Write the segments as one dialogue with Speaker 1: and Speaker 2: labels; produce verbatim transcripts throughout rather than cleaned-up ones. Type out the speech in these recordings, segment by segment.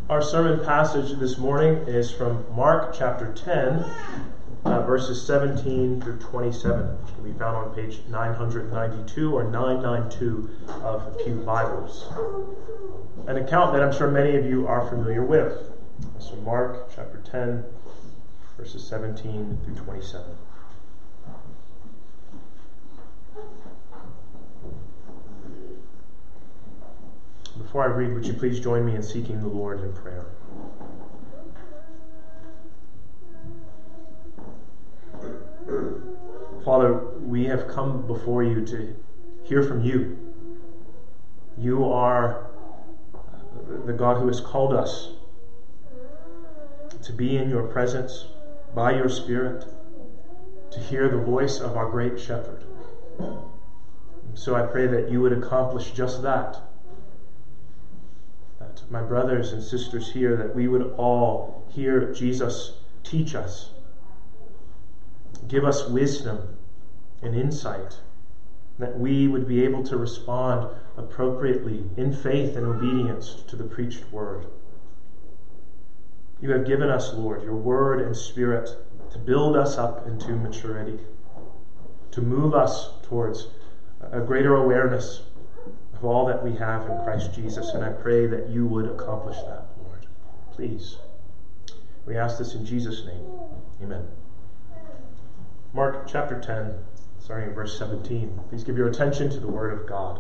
Speaker 1: Our sermon passage this morning is from Mark chapter ten, uh, verses seventeen through twenty-seven. It can be found on page nine ninety-two or nine ninety-two of the Pew Bibles. An account that I'm sure many of you are familiar with. So Mark chapter ten, verses seventeen through twenty-seven. Before I read, would you please join me in seeking the Lord in prayer? Father, we have come before you to hear from you. You are the God who has called us to be in your presence by your Spirit, to hear the voice of our great shepherd. So I pray that you would accomplish just that. That my brothers and sisters here, that we would all hear Jesus teach us. Give us wisdom and insight, that we would be able to respond appropriately in faith and obedience to the preached word. You have given us, Lord, your word and Spirit to build us up into maturity, to move us towards a greater awareness of all that we have in Christ Jesus, and I pray that you would accomplish that, Lord. Please. We ask this in Jesus' name. Amen. Mark chapter ten, starting in verse seventeen. Please give your attention to the word of God.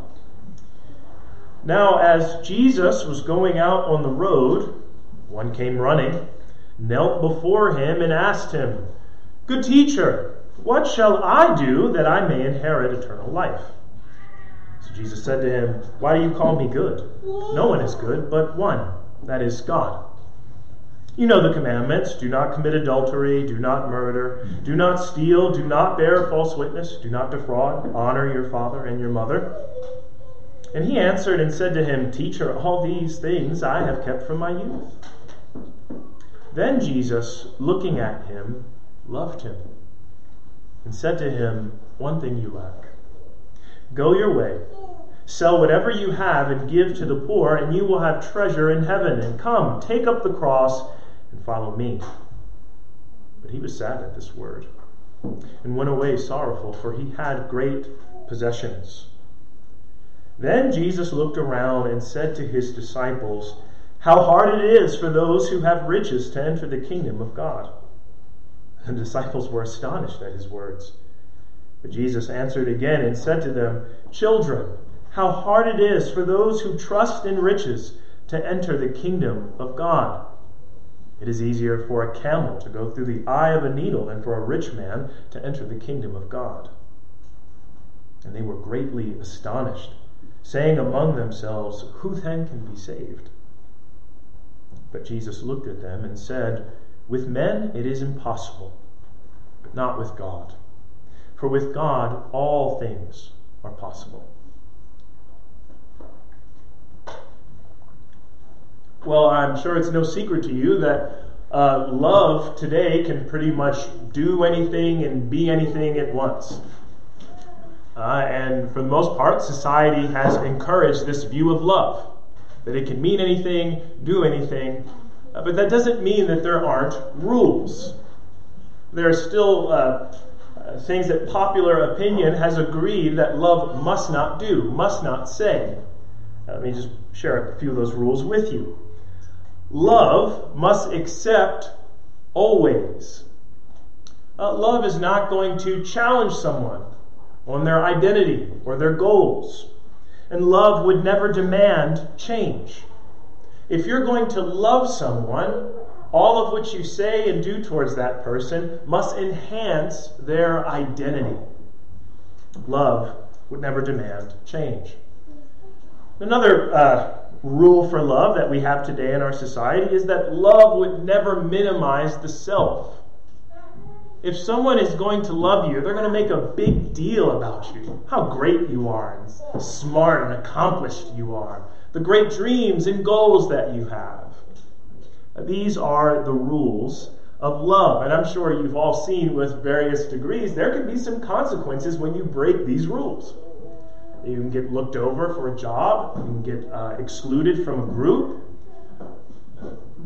Speaker 1: Now, as Jesus was going out on the road, one came running, knelt before him, and asked him, "Good teacher, what shall I do that I may inherit eternal life?" So Jesus said to him, "Why do you call me good? No one is good but one, that is God. You know the commandments: do not commit adultery, do not murder, do not steal, do not bear false witness, do not defraud, honor your father and your mother." And he answered and said to him, "Teacher, all these things I have kept from my youth." Then Jesus, looking at him, loved him and said to him, "One thing you lack. Go your way, sell whatever you have and give to the poor, and you will have treasure in heaven. And come, take up the cross and follow me." But he was sad at this word and went away sorrowful, for he had great possessions. Then Jesus looked around and said to his disciples, "How hard it is for those who have riches to enter the kingdom of God." The disciples were astonished at his words. But Jesus answered again and said to them, "Children, how hard it is for those who trust in riches to enter the kingdom of God. It is easier for a camel to go through the eye of a needle than for a rich man to enter the kingdom of God." And they were greatly astonished, saying among themselves, "Who then can be saved?" But Jesus looked at them and said, "With men it is impossible, but not with God. For with God all things are possible." Well, I'm sure it's no secret to you that uh, love today can pretty much do anything and be anything at once. Uh, and for the most part, society has encouraged this view of love, that it can mean anything, do anything. Uh, but that doesn't mean that there aren't rules. There are still uh, uh, things that popular opinion has agreed that love must not do, must not say. Uh, let me just share a few of those rules with you. Love must accept always. Uh, love is not going to challenge someone on their identity or their goals. And love would never demand change. If you're going to love someone, all of what you say and do towards that person must enhance their identity. Love would never demand change. Another uh, rule for love that we have today in our society is that love would never minimize the self. If someone is going to love you, they're going to make a big deal about you, how great you are, and smart and accomplished you are, the great dreams and goals that you have. These are the rules of love. And I'm sure you've all seen with various degrees, there can be some consequences when you break these rules. You can get looked over for a job. You can get uh, excluded from a group.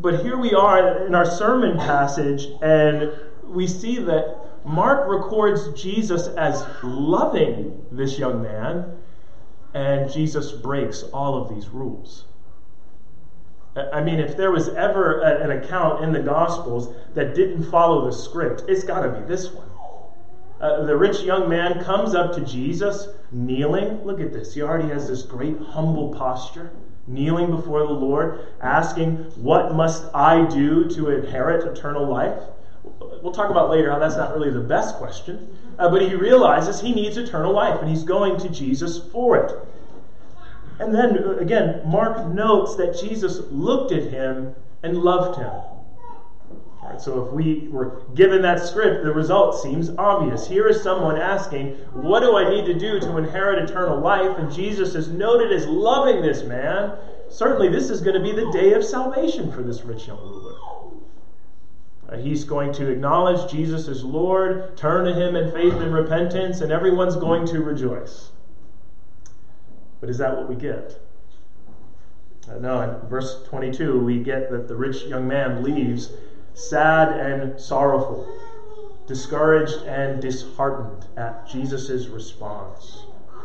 Speaker 1: But here we are in our sermon passage, and we see that Mark records Jesus as loving this young man, and Jesus breaks all of these rules. I mean, if there was ever an account in the Gospels that didn't follow the script, it's got to be this one. Uh, the rich young man comes up to Jesus, kneeling. Look at this. He already has this great humble posture, kneeling before the Lord, asking, "What must I do to inherit eternal life?" We'll talk about later how that's not really the best question. Uh, but he realizes he needs eternal life, and he's going to Jesus for it. And then, again, Mark notes that Jesus looked at him and loved him. All right, so if we were given that script, the result seems obvious. Here is someone asking, what do I need to do to inherit eternal life? And Jesus is noted as loving this man. Certainly this is going to be the day of salvation for this rich young ruler. Uh, he's going to acknowledge Jesus as Lord, turn to him in faith and repentance, and everyone's going to rejoice. But is that what we get? Uh, no, in verse twenty-two, we get that the rich young man leaves sad and sorrowful, discouraged and disheartened at Jesus' response.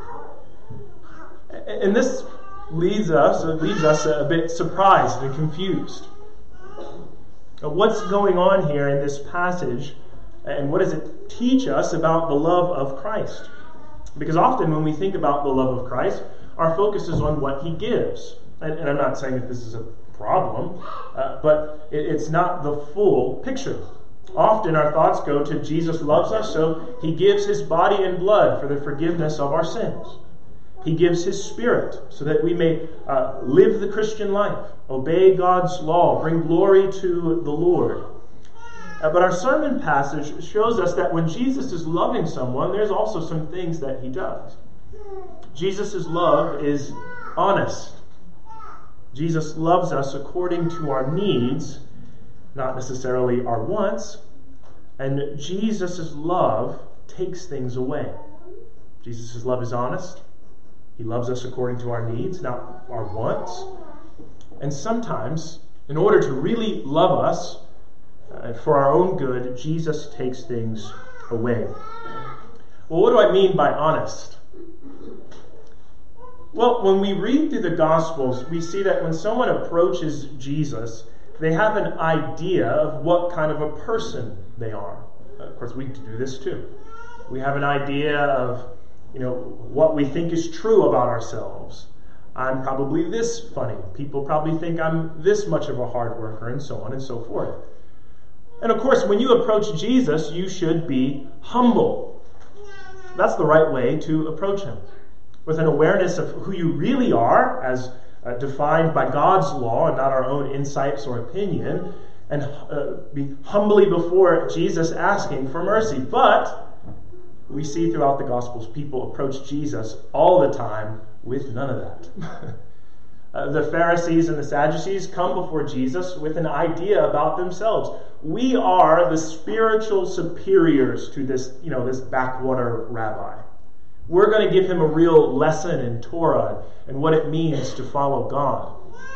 Speaker 1: And this leaves us, it leaves us a bit surprised and confused. What's going on here in this passage, and what does it teach us about the love of Christ? Because often when we think about the love of Christ, our focus is on what he gives. And, and I'm not saying that this is a problem, uh, but it, it's not the full picture. Often our thoughts go to Jesus loves us, so he gives his body and blood for the forgiveness of our sins. He gives his Spirit so that we may uh, live the Christian life, obey God's law, bring glory to the Lord. Uh, but our sermon passage shows us that when Jesus is loving someone, there's also some things that he does. Jesus' love is honest. Jesus loves us according to our needs, not necessarily our wants. And Jesus' love takes things away. Jesus' love is honest. He loves us according to our needs, not our wants. And sometimes, in order to really love us, uh, for our own good, Jesus takes things away. Well, what do I mean by honest? Well, when we read through the Gospels, we see that when someone approaches Jesus, they have an idea of what kind of a person they are. Of course, we do this too. We have an idea of, you know, what we think is true about ourselves. I'm probably this funny. People probably think I'm this much of a hard worker, and so on and so forth. And of course, when you approach Jesus, you should be humble. That's the right way to approach him. With an awareness of who you really are, as uh, defined by God's law and not our own insights or opinion, and uh, be humbly before Jesus asking for mercy. But we see throughout the Gospels people approach Jesus all the time with none of that. uh, the Pharisees and the Sadducees come before Jesus with an idea about themselves. We are the spiritual superiors to this, you know, this backwater rabbi. We're going to give him a real lesson in Torah and what it means to follow God.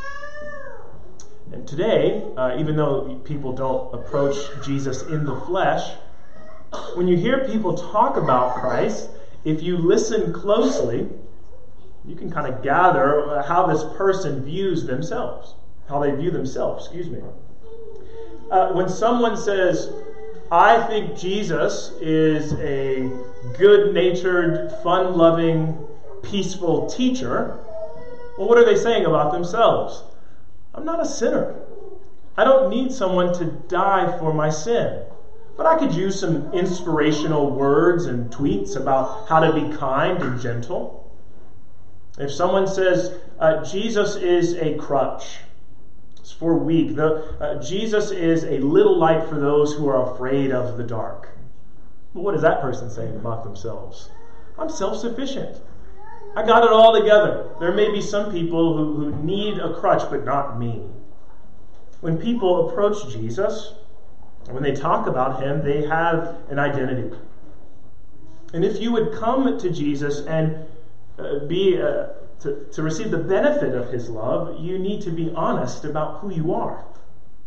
Speaker 1: And today, uh, even though people don't approach Jesus in the flesh, when you hear people talk about Christ, if you listen closely, you can kind of gather how this person views themselves, how they view themselves, excuse me. Uh, when someone says, I think Jesus is a good-natured, fun-loving, peaceful teacher, well, what are they saying about themselves? I'm not a sinner. I don't need someone to die for my sin. But I could use some inspirational words and tweets about how to be kind and gentle. If someone says, uh, Jesus is a crutch, it's for weak. The, uh, Jesus is a little light for those who are afraid of the dark. Well, what is that person saying about themselves? I'm self-sufficient. I got it all together. There may be some people who, who need a crutch, but not me. When people approach Jesus, when they talk about him, they have an identity. And if you would come to Jesus and uh, be uh, to, to receive the benefit of his love, you need to be honest about who you are.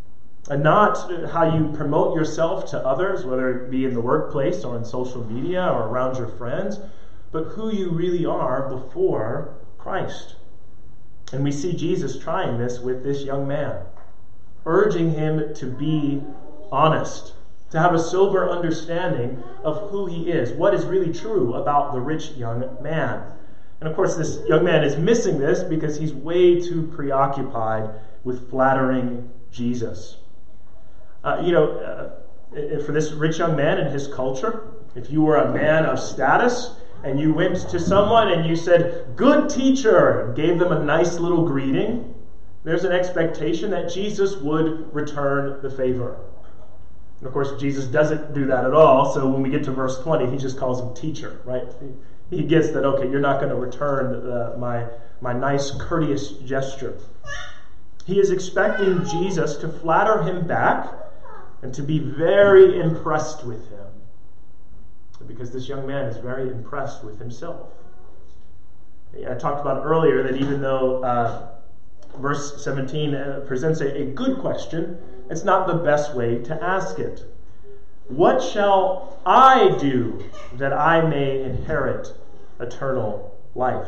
Speaker 1: And not how you promote yourself to others, whether it be in the workplace or in social media or around your friends, but who you really are before Christ. And we see Jesus trying this with this young man, urging him to be honest, to have a sober understanding of who he is, what is really true about the rich young man. And of course, this young man is missing this because he's way too preoccupied with flattering Jesus. Uh, you know, uh, for this rich young man in his culture, if you were a man of status and you went to someone and you said, "Good teacher," and gave them a nice little greeting, there's an expectation that Jesus would return the favor. And of course, Jesus doesn't do that at all. So when we get to verse twenty, he just calls him teacher, right? He gets that, okay, you're not going to return the, my, my nice, courteous gesture. He is expecting Jesus to flatter him back and to be very impressed with him. Because this young man is very impressed with himself. I talked about earlier that even though uh, verse seventeen uh, presents a, a good question, it's not the best way to ask it. What shall I do that I may inherit eternal life?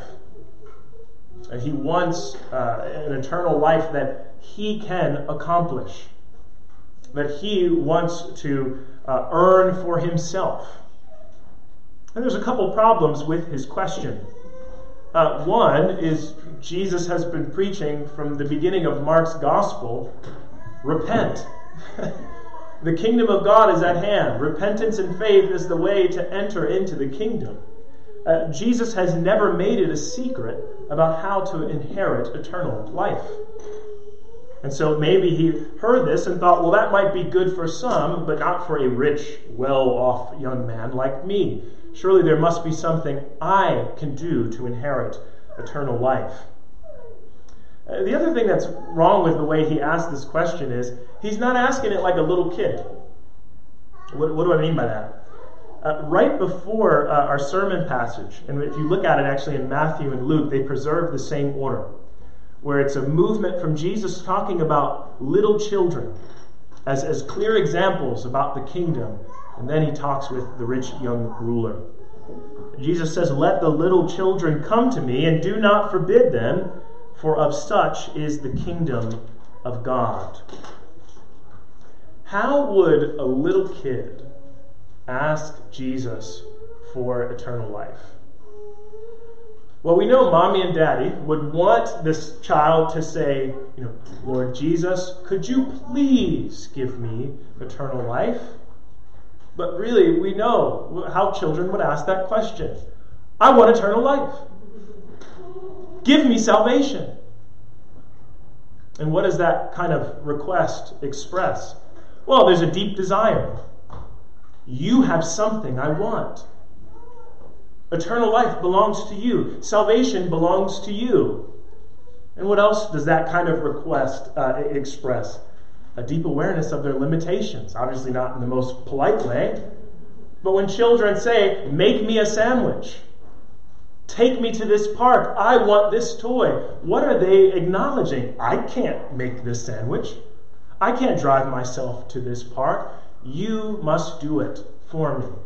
Speaker 1: And he wants uh, an eternal life that he can accomplish, that he wants to uh, earn for himself. And there's a couple problems with his question. Uh, one is Jesus has been preaching from the beginning of Mark's gospel, repent. The kingdom of God is at hand. Repentance and faith is the way to enter into the kingdom. Uh, Jesus has never made it a secret about how to inherit eternal life. And so maybe he heard this and thought, well, that might be good for some, but not for a rich, well-off young man like me. Surely there must be something I can do to inherit eternal life. Uh, the other thing that's wrong with the way he asked this question is he's not asking it like a little kid. What, what do I mean by that? Uh, right before uh, our sermon passage, and if you look at it actually in Matthew and Luke, they preserve the same order, where it's a movement from Jesus talking about little children as, as clear examples about the kingdom, and then he talks with the rich young ruler. Jesus says, "Let the little children come to me, and do not forbid them, for of such is the kingdom of God." How would a little kid ask Jesus for eternal life? Well, we know mommy and daddy would want this child to say, you know, "Lord Jesus, could you please give me eternal life?" But really, we know how children would ask that question. "I want eternal life. Give me salvation." And what does that kind of request express? Well, there's a deep desire. You have something I want. Eternal life belongs to you. Salvation belongs to you. And what else does that kind of request uh, express? A deep awareness of their limitations. Obviously not in the most polite way. But when children say, "Make me a sandwich. Take me to this park. I want this toy." What are they acknowledging? I can't make this sandwich. I can't drive myself to this park. You must do it for me.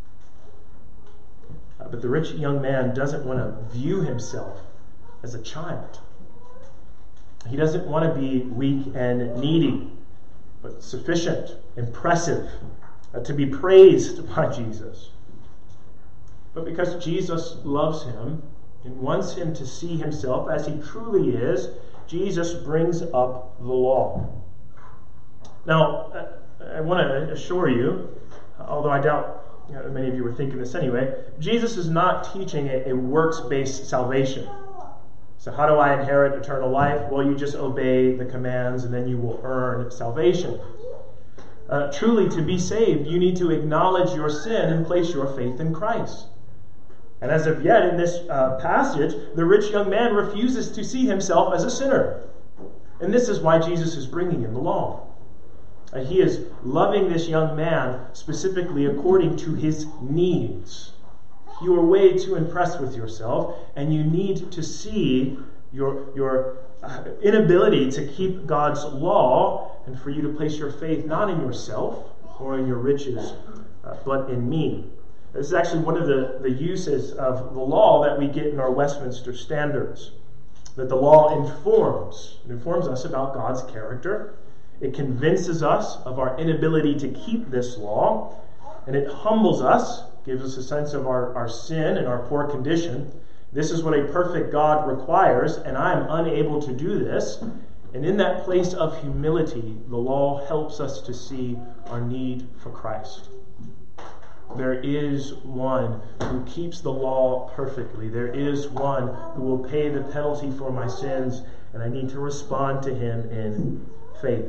Speaker 1: Uh, but the rich young man doesn't want to view himself as a child. He doesn't want to be weak and needy, but sufficient, impressive, uh, to be praised by Jesus. But because Jesus loves him and wants him to see himself as he truly is, Jesus brings up the law. Now, I want to assure you, although I doubt you know, many of you were thinking this anyway, Jesus is not teaching a, a works-based salvation. So how do I inherit eternal life? Well, you just obey the commands and then you will earn salvation. Uh, truly, to be saved, you need to acknowledge your sin and place your faith in Christ. And as of yet, in this uh, passage, the rich young man refuses to see himself as a sinner. And this is why Jesus is bringing in the law. Uh, he is loving this young man specifically according to his needs. You are way too impressed with yourself, and you need to see your, your uh, inability to keep God's law and for you to place your faith not in yourself or in your riches, uh, but in me. This is actually one of the, the uses of the law that we get in our Westminster Standards. That the law informs. It informs us about God's character. It convinces us of our inability to keep this law. And it humbles us, gives us a sense of our, our sin and our poor condition. This is what a perfect God requires, and I am unable to do this. And in that place of humility, the law helps us to see our need for Christ. There is one who keeps the law perfectly. There is one who will pay the penalty for my sins, and I need to respond to him in faith.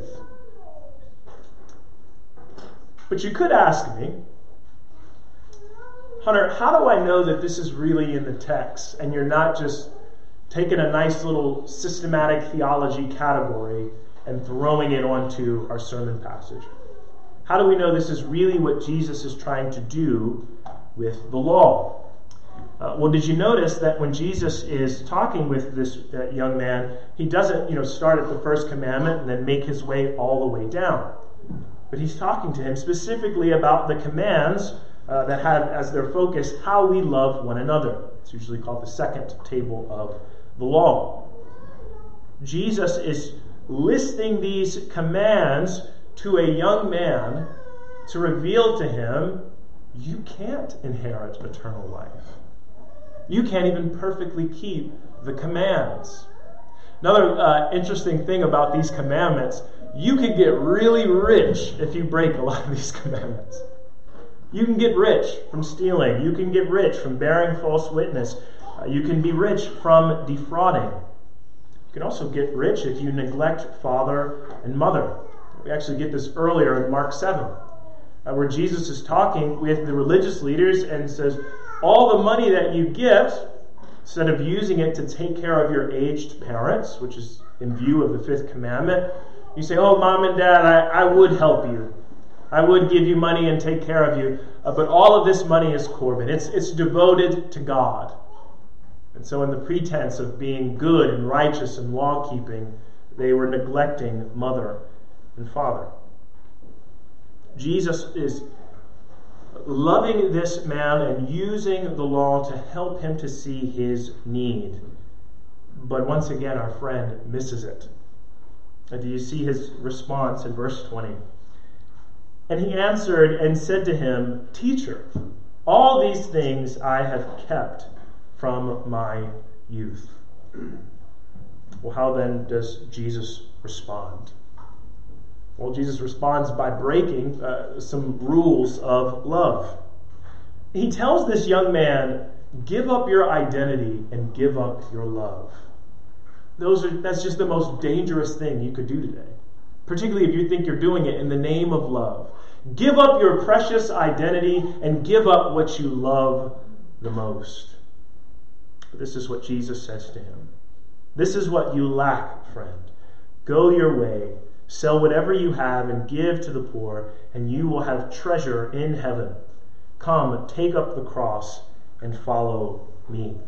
Speaker 1: But you could ask me, Hunter, how do I know that this is really in the text and you're not just taking a nice little systematic theology category and throwing it onto our sermon passage? How do we know this is really what Jesus is trying to do with the law? Uh, well, did you notice that when Jesus is talking with this uh, young man, he doesn't, you know, start at the first commandment and then make his way all the way down. But he's talking to him specifically about the commands uh, that have as their focus how we love one another. It's usually called the second table of the law. Jesus is listing these commands to a young man to reveal to him, you can't inherit eternal life. You can't even perfectly keep the commands. Another uh, interesting thing about these commandments, you can get really rich if you break a lot of these commandments. You can get rich from stealing. You can get rich from bearing false witness. Uh, you can be rich from defrauding. You can also get rich if you neglect father and mother. We actually get this earlier in Mark seven, uh, where Jesus is talking with the religious leaders and says, all the money that you get, instead of using it to take care of your aged parents, which is in view of the fifth commandment, you say, oh, mom and dad, I, I would help you. I would give you money and take care of you. Uh, but all of this money is Corban. It's, it's devoted to God. And so in the pretense of being good and righteous and law-keeping, they were neglecting mother and father. Jesus is loving this man and using the law to help him to see his need. But once again, our friend misses it. And do you see his response in verse twenty? And he answered and said to him, Teacher, all these things I have kept from my youth. Well, how then does Jesus respond? Well, Jesus responds by breaking uh, some rules of love. He tells this young man, give up your identity and give up your love. Those are, that's just the most dangerous thing you could do today, particularly if you think you're doing it in the name of love. Give up your precious identity and give up what you love the most. But this is what Jesus says to him. This is what you lack, friend. Go your way. Sell whatever you have and give to the poor, and you will have treasure in heaven. Come, take up the cross and follow me.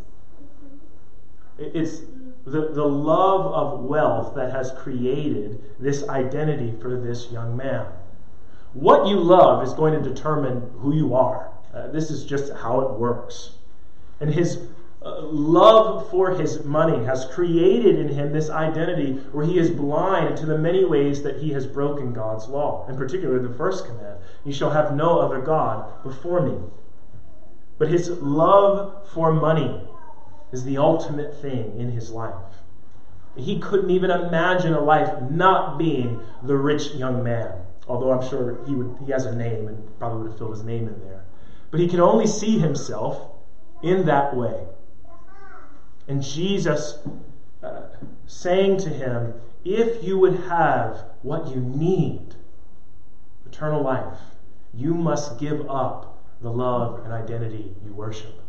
Speaker 1: It's the, the love of wealth that has created this identity for this young man. What you love is going to determine who you are. Uh, this is just how it works. And his Uh, love for his money has created in him this identity where he is blind to the many ways that he has broken God's law, in particular the first command, you shall have no other God before me. But his love for money is the ultimate thing in his life. He couldn't even imagine a life not being the rich young man, although I'm sure he would. He has a name and probably would have filled his name in there. But he can only see himself in that way. And Jesus uh, saying to him, if you would have what you need, eternal life, you must give up the love and identity you worship.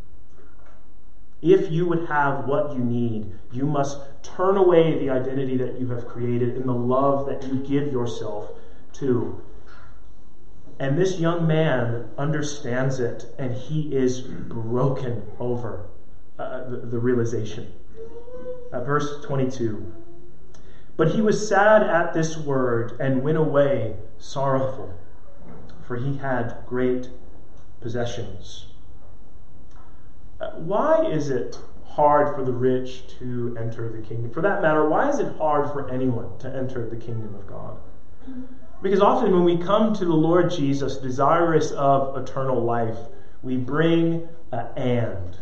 Speaker 1: If you would have what you need, you must turn away the identity that you have created and the love that you give yourself to. And this young man understands it, and he is broken over Uh, the, the realization. Uh, verse twenty-two. But he was sad at this word and went away sorrowful, for he had great possessions. Why is it hard for the rich to enter the kingdom? For that matter, why is it hard for anyone to enter the kingdom of God? Because often when we come to the Lord Jesus, desirous of eternal life, we bring an and.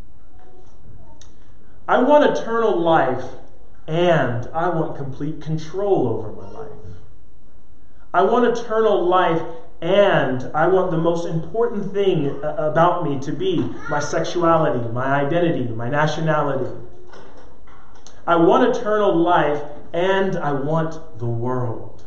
Speaker 1: I want eternal life, and I want complete control over my life. I want eternal life, and I want the most important thing about me to be my sexuality, my identity, my nationality. I want eternal life, and I want the world.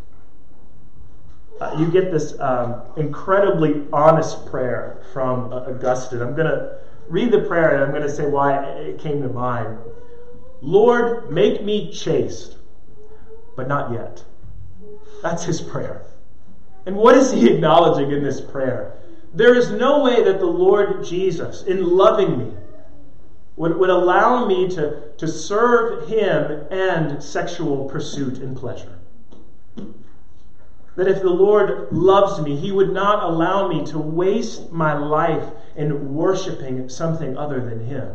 Speaker 1: Uh, you get this um, incredibly honest prayer from uh, Augustine. I'm going to read the prayer, and I'm going to say why it came to mind. Lord, make me chaste, but not yet. That's his prayer. And what is he acknowledging in this prayer? There is no way that the Lord Jesus, in loving me, would, would allow me to, to serve him and sexual pursuit and pleasure. That if the Lord loves me, he would not allow me to waste my life in worshiping something other than him.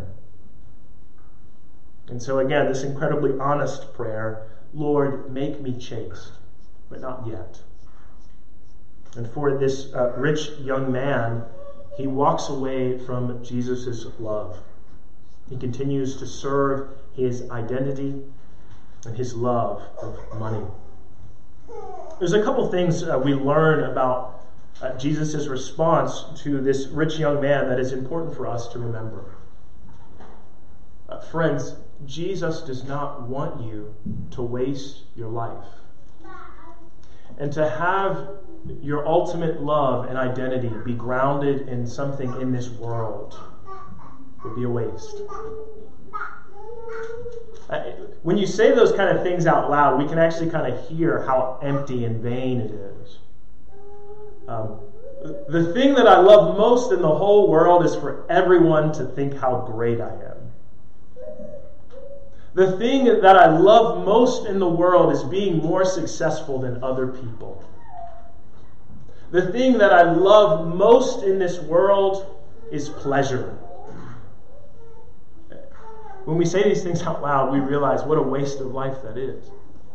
Speaker 1: And so again, this incredibly honest prayer, Lord, make me chaste, but not yet. And for this uh, rich young man, he walks away from Jesus' love. He continues to serve his identity and his love of money. There's a couple things uh, we learn about uh, Jesus' response to this rich young man that is important for us to remember. Uh, friends, Jesus does not want you to waste your life. And to have your ultimate love and identity be grounded in something in this world would be a waste. When you say those kind of things out loud, we can actually kind of hear how empty and vain it is. Um, the thing that I love most in the whole world is for everyone to think how great I am. The thing that I love most in the world is being more successful than other people. The thing that I love most in this world is pleasure. When we say these things out loud, we realize what a waste of life that is.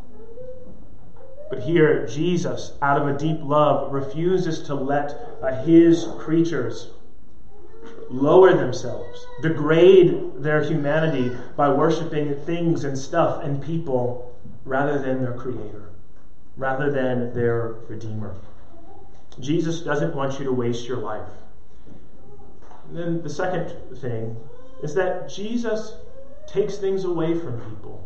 Speaker 1: But here, Jesus, out of a deep love, refuses to let uh, his creatures lower themselves, degrade their humanity by worshiping things and stuff and people rather than their Creator, rather than their Redeemer. Jesus doesn't want you to waste your life. And then the second thing is that Jesus takes things away from people.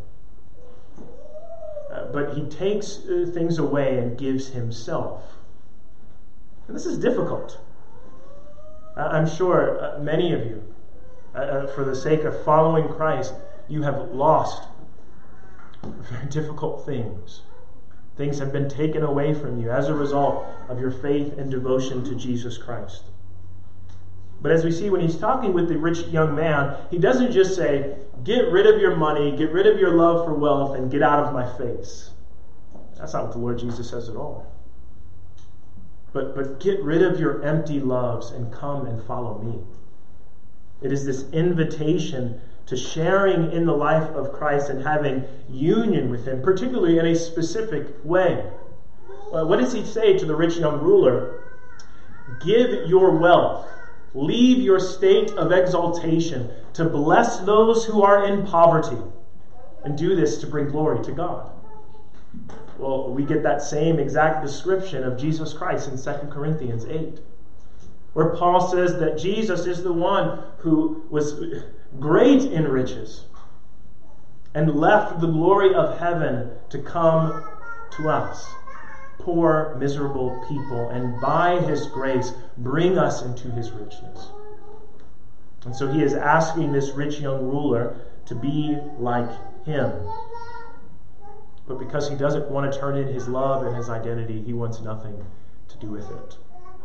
Speaker 1: Uh, but he takes uh, things away and gives himself. And this is difficult. Uh, I'm sure uh, many of you, uh, uh, for the sake of following Christ, you have lost very difficult things. Things have been taken away from you as a result of your faith and devotion to Jesus Christ. But as we see when he's talking with the rich young man, he doesn't just say, get rid of your money, get rid of your love for wealth, and get out of my face. That's not what the Lord Jesus says at all. But, but get rid of your empty loves and come and follow me. It is this invitation to sharing in the life of Christ and having union with him, particularly in a specific way. Well, what does he say to the rich young ruler? Give your wealth. Leave your state of exaltation to bless those who are in poverty, and do this to bring glory to God. Well, we get that same exact description of Jesus Christ in Second Corinthians eight, where Paul says that Jesus is the one who was great in riches and left the glory of heaven to come to us, poor, miserable people, and by his grace bring us into his richness. And so he is asking this rich young ruler to be like him. But because he doesn't want to turn in his love and his identity, he wants nothing to do with it.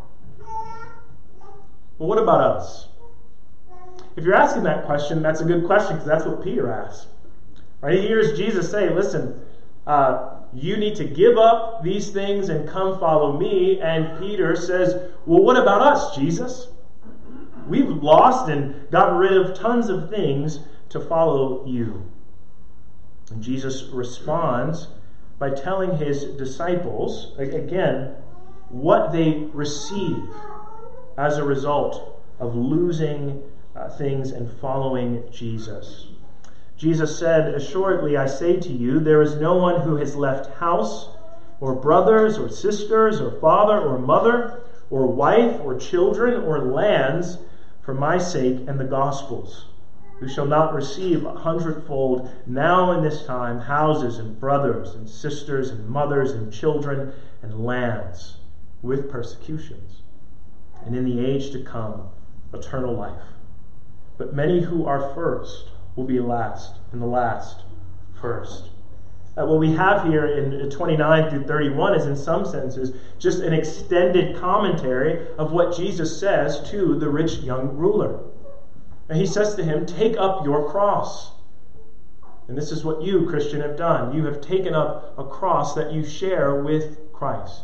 Speaker 1: Well, what about us? If you're asking that question, that's a good question, because that's what Peter asked. Right? He hears Jesus say, listen, uh, you need to give up these things and come follow me. And Peter says, well, what about us, Jesus? We've lost and gotten rid of tons of things to follow you. And Jesus responds by telling his disciples, again, what they receive as a result of losing uh, things and following Jesus. Jesus said, assuredly, I say to you, there is no one who has left house or brothers or sisters or father or mother or wife or children or lands for my sake and the gospel's, who shall not receive a hundredfold now in this time houses and brothers and sisters and mothers and children and lands with persecutions, and in the age to come eternal life. But many who are first will be last, and the last first. Uh, what we have here in twenty-nine through thirty-one is in some senses just an extended commentary of what Jesus says to the rich young ruler. And he says to him, take up your cross. And this is what you, Christian, have done. You have taken up a cross that you share with Christ.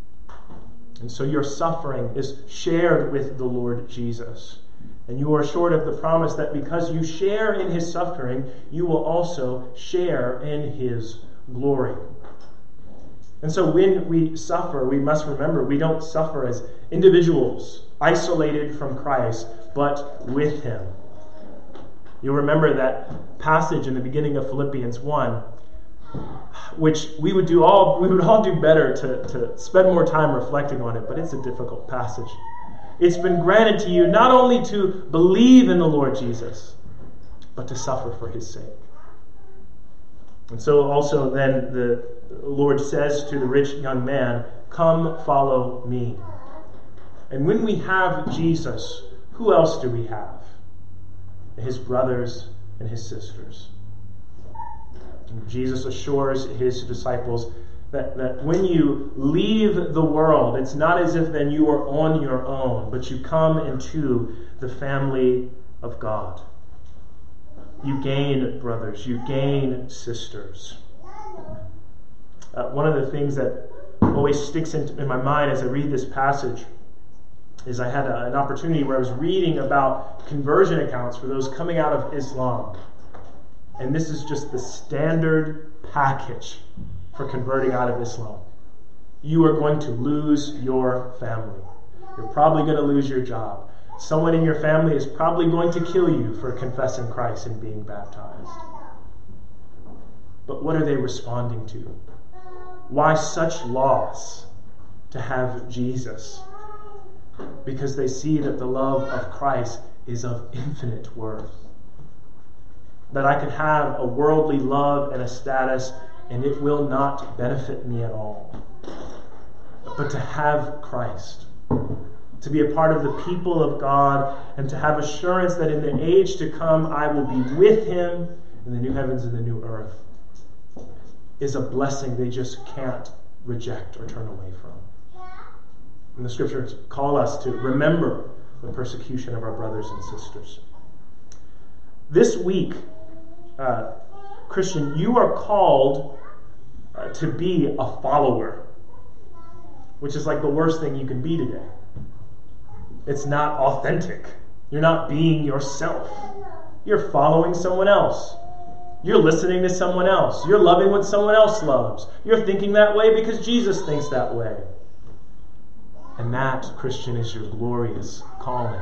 Speaker 1: And so your suffering is shared with the Lord Jesus. And you are assured of the promise that because you share in his suffering, you will also share in his glory. And so when we suffer, we must remember we don't suffer as individuals, isolated from Christ, but with him. You'll remember that passage in the beginning of Philippians one, which we would do all we would all do better to, to spend more time reflecting on it, but it's a difficult passage. It's been granted to you not only to believe in the Lord Jesus, but to suffer for his sake. And so also then the Lord says to the rich young man, come follow me. And when we have Jesus, who else do we have? His brothers and his sisters. And Jesus assures his disciples that, that when you leave the world, it's not as if then you are on your own, but you come into the family of God. You gain brothers, you gain sisters. Uh, one of the things that always sticks in, in my mind as I read this passage is I had a, an opportunity where I was reading about conversion accounts for those coming out of Islam. And this is just the standard package for converting out of Islam. You are going to lose your family. You're probably going to lose your job. Someone in your family is probably going to kill you for confessing Christ and being baptized. But what are they responding to? Why such loss to have Jesus? Because they see that the love of Christ is of infinite worth. That I can have a worldly love and a status, and it will not benefit me at all. But to have Christ, to be a part of the people of God, and to have assurance that in the age to come I will be with him in the new heavens and the new earth, is a blessing they just can't reject or turn away from. And the scriptures call us to remember the persecution of our brothers and sisters. This week, uh, Christian, you are called uh, to be a follower, which is like the worst thing you can be today. It's not authentic. You're not being yourself. You're following someone else. You're listening to someone else. You're loving what someone else loves. You're thinking that way because Jesus thinks that way. And that, Christian, is your glorious calling.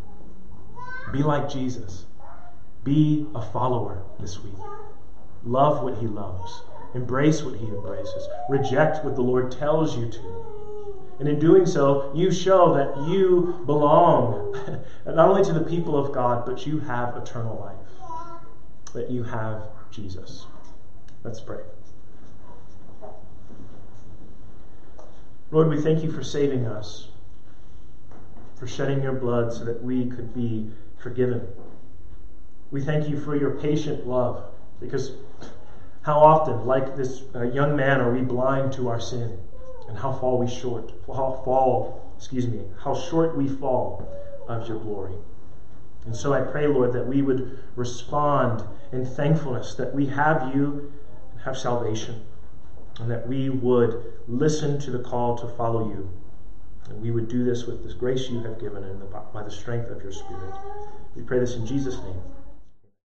Speaker 1: Be like Jesus. Be a follower this week. Love what he loves. Embrace what he embraces. Reject what the Lord tells you to. And in doing so, you show that you belong not only to the people of God, but you have eternal life. That you have Jesus. Let's pray. Lord, we thank you for saving us, for shedding your blood so that we could be forgiven. We thank you for your patient love, because how often, like this uh, young man, are we blind to our sin, and how fall we short, how fall, excuse me, how short we fall of your glory. And so I pray, Lord, that we would respond in thankfulness that we have you and have salvation. and that we would listen to the call to follow you. And we would do this with this grace you have given and by the strength of your Spirit. We pray this in Jesus' name.